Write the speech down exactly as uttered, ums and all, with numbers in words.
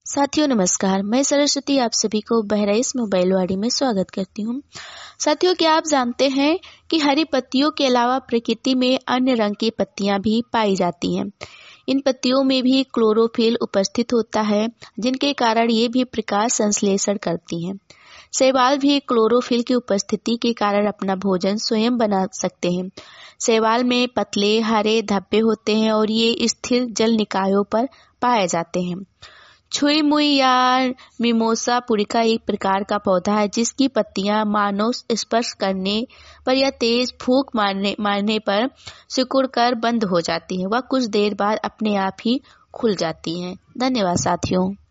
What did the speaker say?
साथियों नमस्कार, मैं सरस्वती आप सभी को बहराइच मोबाइलवाड़ी में स्वागत करती हूँ। साथियों, क्या आप जानते हैं कि हरी पत्तियों के अलावा प्रकृति में अन्य रंग की पत्तियां भी पाई जाती हैं। इन पत्तियों में भी क्लोरोफिल उपस्थित होता है, जिनके कारण ये भी प्रकाश संश्लेषण करती हैं। शैवाल भी क्लोरोफिल की उपस्थिति के कारण अपना भोजन स्वयं बना सकते हैं। शैवाल में पतले हरे धब्बे होते हैं और ये स्थिर जल निकायों पर पाए जाते हैं। छुई मुई या मिमोसा पुडिका एक प्रकार का पौधा है जिसकी पत्तियां मानव स्पर्श करने पर या तेज फूंक मारने मारने पर सिकुड़कर बंद हो जाती हैं। वह कुछ देर बाद अपने आप ही खुल जाती हैं। धन्यवाद साथियों।